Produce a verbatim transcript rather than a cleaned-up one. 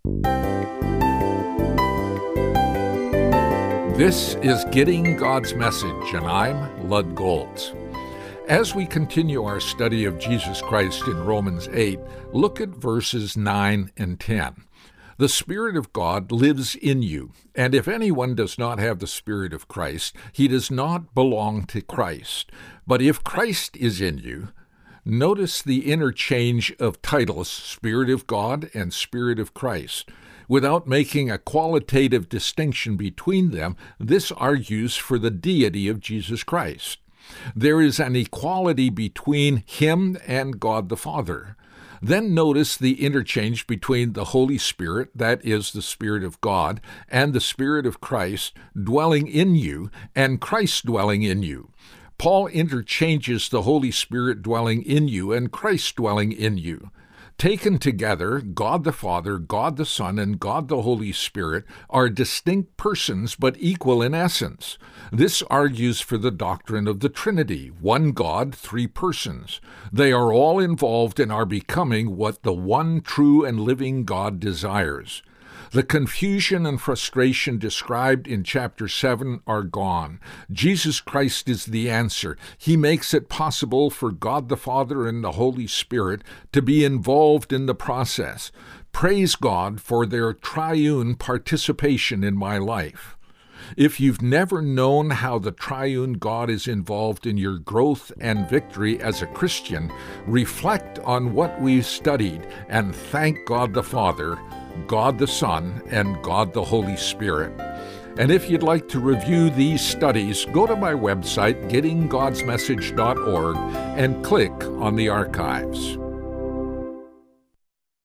This is Getting God's Message, and I'm Lud Goltz. As we continue our study of Jesus Christ in Romans eight, look at verses nine and ten. The Spirit of God lives in you, and if anyone does not have the Spirit of Christ, he does not belong to Christ. But if Christ is in you, notice the interchange of titles, Spirit of God and Spirit of Christ. Without making a qualitative distinction between them, this argues for the deity of Jesus Christ. There is an equality between him and God the Father. Then notice the interchange between the Holy Spirit, that is the Spirit of God, and the Spirit of Christ dwelling in you, and Christ dwelling in you. Paul interchanges the Holy Spirit dwelling in you and Christ dwelling in you. Taken together, God the Father, God the Son, and God the Holy Spirit are distinct persons but equal in essence. This argues for the doctrine of the Trinity, one God, three persons. They are all involved in our becoming what the one true and living God desires. The confusion and frustration described in chapter seven are gone. Jesus Christ is the answer. He makes it possible for God the Father and the Holy Spirit to be involved in the process. Praise God for their triune participation in my life. If you've never known how the triune God is involved in your growth and victory as a Christian, reflect on what we've studied and thank God the Father, God the Son, and God the Holy Spirit. And if you'd like to review these studies, go to my website, getting gods message dot org, and click on the archives.